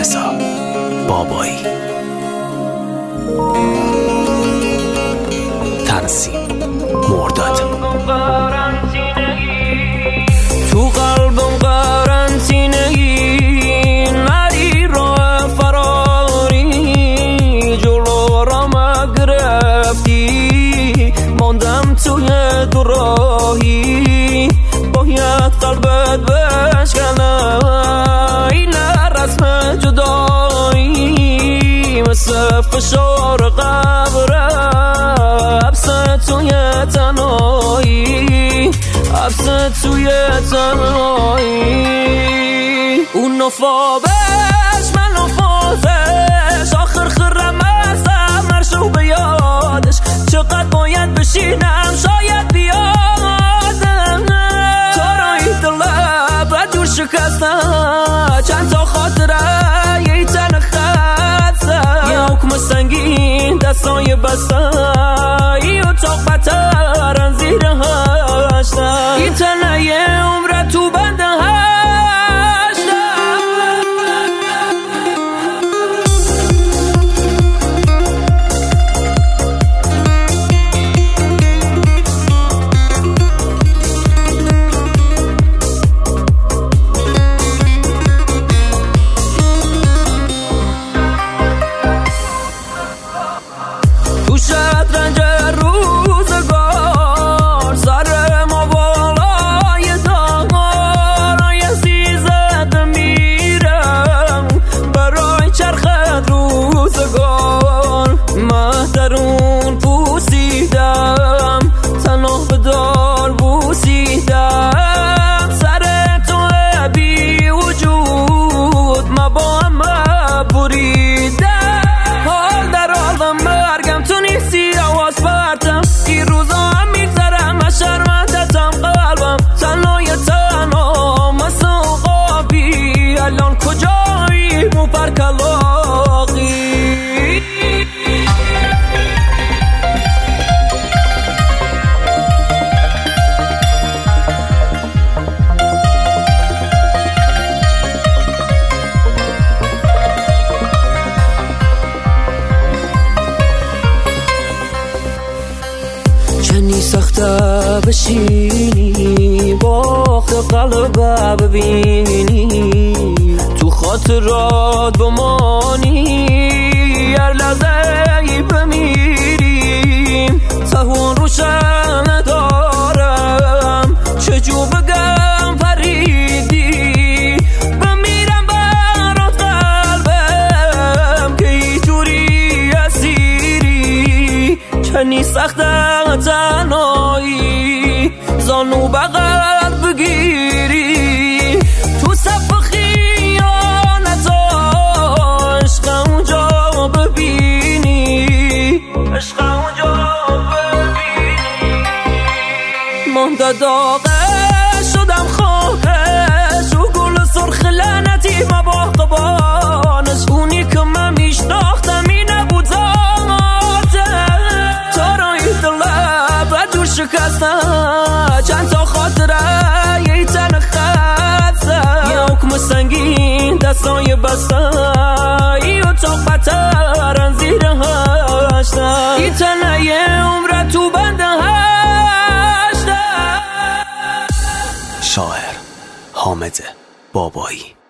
رضا بابایی. تنظیم مرداد. تو قلبم قرنطینه‌ای نری راه فراری، جلو را گرفتی ماندم توی دو راهی، باید قلبت بشکنه این رسم جدایی، مثل فشار قبره حبسه توی تنهایی، حبسه توی تنهایی. اون نفابش من نفاتش، آخر خرم ازم نرشو به یادش، چقدر باید بشینم شاید بیادم، تارای دلم و دور شکستم، چند تا خاطره یه تن خستم، یه حکم سنگین دستای بستم، یه اتاق بترن زیر هشتم، این تنه یه عمره تو بنده هشتم. تو شطرنج روزگار سر ما بالای دار، یه سیزد میرم برای چرخت روزگار، مهترون پوسیدم تنها به دار بوسیدم، سر تو بی وجود ما با هم بریدم، حال در حالم مرگم تو نیستی آواز پرتم، این روزا هم میگذرم از شرمندتم قلبم تنهای تنها مثل عقابی، الان کجایی مو پر کلاقی. چنی سخته بشینی باخت قلب ببینی، تو خاطرات بمانی هر لحظه ای بمیریم، تهون روشن ندارم چجور بگم پریدی، بمیرم برات قلبم که اینجوری اسیری، چنی سخته تنهایی زانو بغل بگیری، تو صف خیانت عشق اونجا ببینی، عشق اونجا ببینی، مانده داغه شدم خاکش، و گل سرخ لعنتی ما با قبانش، اونی که من میشناختم این نبود شکستم، چند تا خاطره یه تن خستم، یه حکم سنگین دستای بستم، یه اتاق بترن زیر هشتم، این تنه یه عمره تو بنده هشتم. شاعر حامد بابایی.